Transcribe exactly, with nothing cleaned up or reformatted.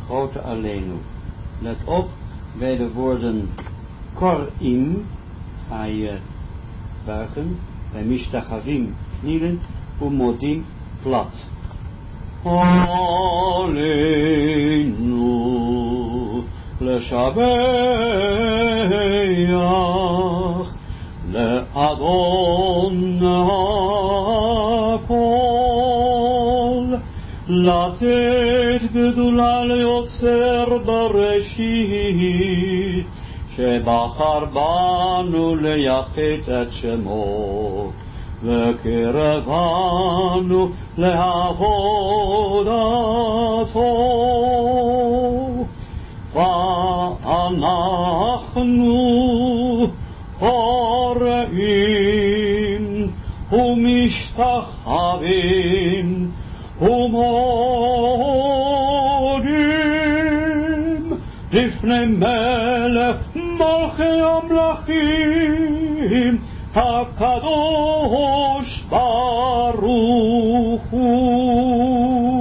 grote Aleinu. Let op bij de woorden korim, ga je buigen, bij mishtachavim knielen, umodim plat. Aleinu leshabeach le'adon ha'kol לתת גדולה ליוצר בראשית שבחר בנו לייחד את שמו וקרבנו לעבודתו ואנחנו קוראים ומשתחווים ומודים לפני מלך מלכי המלכים הקדוש ברוך הוא.